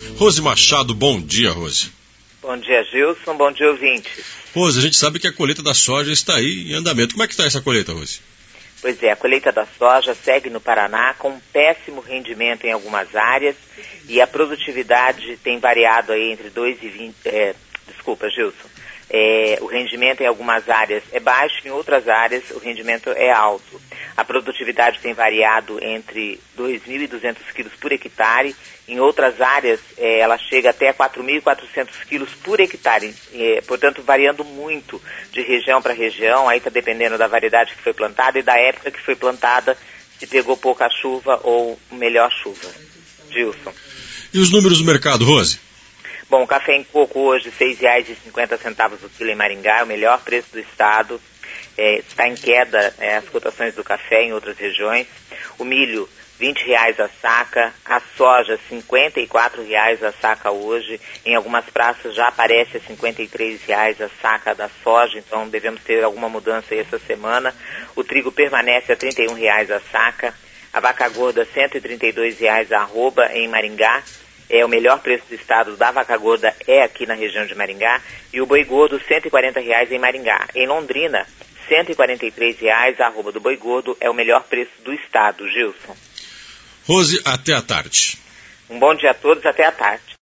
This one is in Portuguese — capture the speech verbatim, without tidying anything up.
Rose Machado, bom dia, Rose. Bom dia, Gilson, bom dia, ouvintes. Rose, a gente sabe que a colheita da soja está aí em andamento. Como é que está essa colheita, Rose? Pois é, a colheita da soja segue no Paraná com um péssimo rendimento em algumas áreas e a produtividade tem variado aí entre dois e vinte... É, desculpa, Gilson. É, o rendimento em algumas áreas é baixo, em outras áreas o rendimento é alto. A produtividade tem variado entre dois mil e duzentos quilos por hectare, em outras áreas é, ela chega até quatro mil e quatrocentos quilos por hectare, é, portanto variando muito de região para região, aí está dependendo da variedade que foi plantada e da época que foi plantada, se pegou pouca chuva ou melhor chuva. Gilson. E os números do mercado, Rose? Bom, o café em coco hoje, seis reais e cinquenta centavos o quilo em Maringá, é o melhor preço do estado. É, está em queda é, as cotações do café em outras regiões. O milho, vinte reais a saca. A soja, cinquenta e quatro reais a saca hoje. Em algumas praças já aparece a cinquenta e três reais a saca da soja, então devemos ter alguma mudança aí essa semana. O trigo permanece a trinta e um reais a saca. A vaca gorda, cento e trinta e dois reais a arroba em Maringá. É o melhor preço do estado da vaca gorda é aqui na região de Maringá. E o boi gordo, cento e quarenta reais em Maringá. Em Londrina, cento e quarenta e três reais a arroba do boi gordo é o melhor preço do estado, Gilson. Rose, até a tarde. Um bom dia a todos, até a tarde.